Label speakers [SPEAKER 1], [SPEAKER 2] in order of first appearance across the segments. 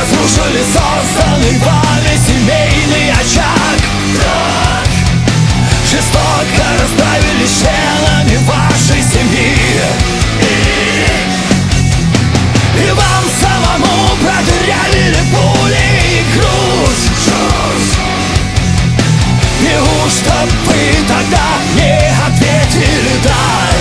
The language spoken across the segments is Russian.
[SPEAKER 1] разрушили созданный вами семейный очаг. Так жестоко расправились с членами вашей семьи. И вам самому продырявили пули и грудь. Неужто вы тогда не ответили «да»?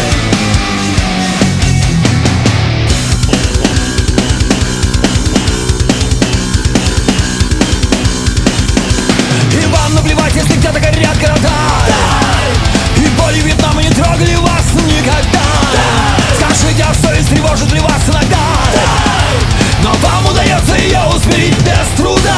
[SPEAKER 1] И вам наплевать, если где-то горят города. И боли Вьетнама не трогали вас никогда. Скажите, а совесть тревожит ли вас иногда? Но вам удается ее усмирить без труда.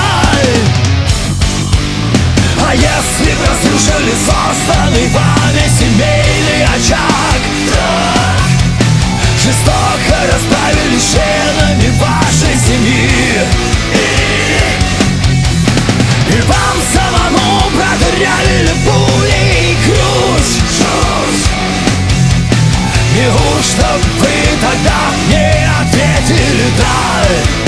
[SPEAKER 1] А если бы разрушили созданный вами семейный очаг, так жестоко расправились с членами вашей семьи. И вам самому продырявили пули и грудь. Неужто вы тогда не ответили «да»?